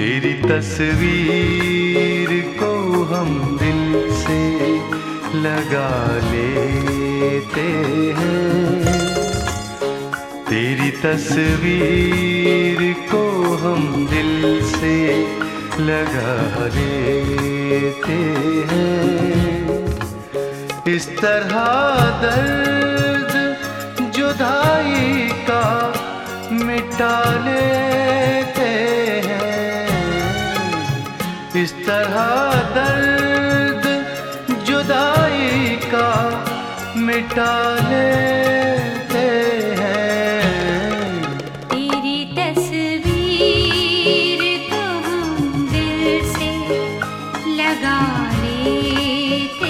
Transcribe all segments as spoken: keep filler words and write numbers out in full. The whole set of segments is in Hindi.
तेरी तस्वीर को हम दिल से लगा लेते हैं। तेरी तस्वीर को हम दिल से लगा लेते हैं। इस तरह दर्द जुदाई का मिटा लेते हैं। इस तरह दर्द जुदाई का मिटा लेते हैं। तेरी तस्वीर को हम दिल से लगा लेते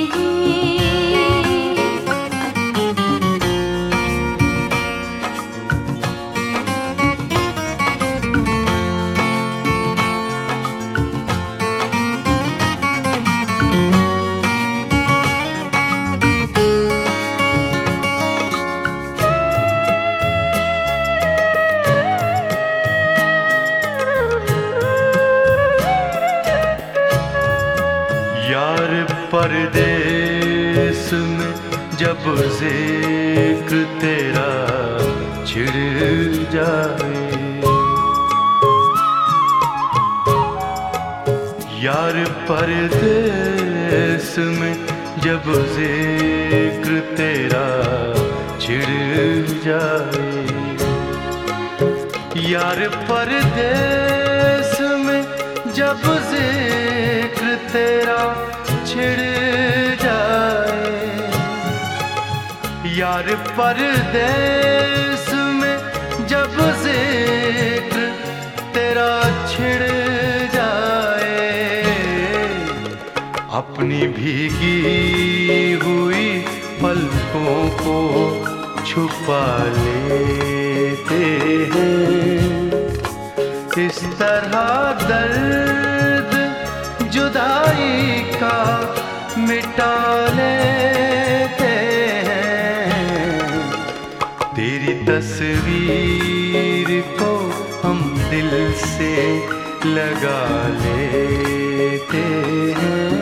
यार परदेस में जब ज़िक्र तेरा छिड़ जाए, यार परदेस में जब ज़िक्र तेरा छिड़ जाए, यार परदेस में जब ज़िक्र तेरा छिड़ जाए, यार परदेस में जब ज़िक्र तेरा छिड़ जाए, अपनी भीगी हुई पलकों को छुपा लेते हैं। इस तरह दर्द जुदाई का मिटा लेते हैं। तेरी तस्वीर को हम दिल से लगा लेते हैं।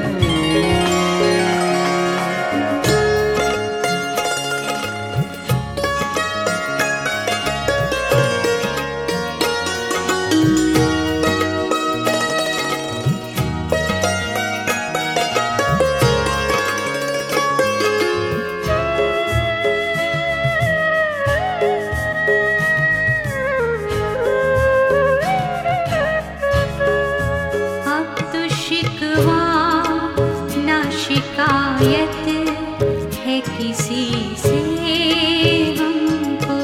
शिकायत है किसी से हमको,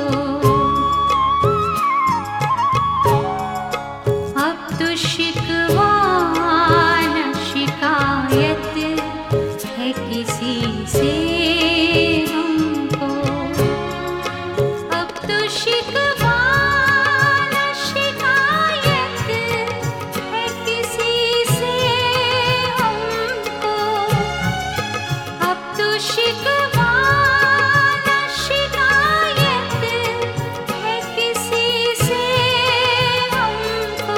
अब तो शिकवा न शिकायत है किसी से हमको, अब तो शिकवा न शिकायत है किसी से हमको, शिकवा न शिकायत है किसी से हमको।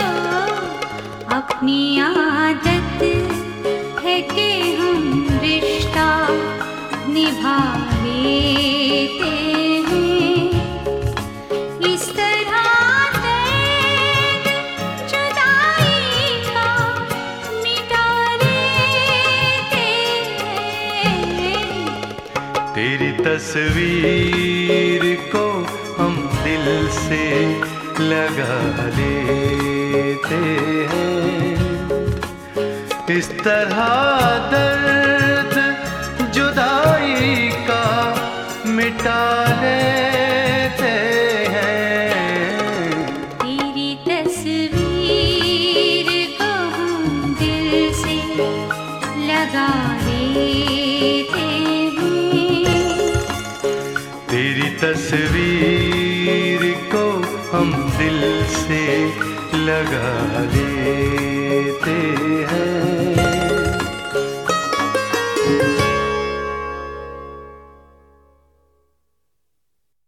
अपनी आदत है कि हम रिश्ता निभा लेते हैं। इस तरह दर्द जुदाई का मिटा लेते हैं। तेरी तस्वीर को हम दिल से लगा लेते हैं। इस तरह दर्द जुदाई का मिटा लेते हैं। तेरी तस्वीर को हम दिल से लगा लेते हैं। तेरी तस्वीर को हम दिल से लगा लेते हैं।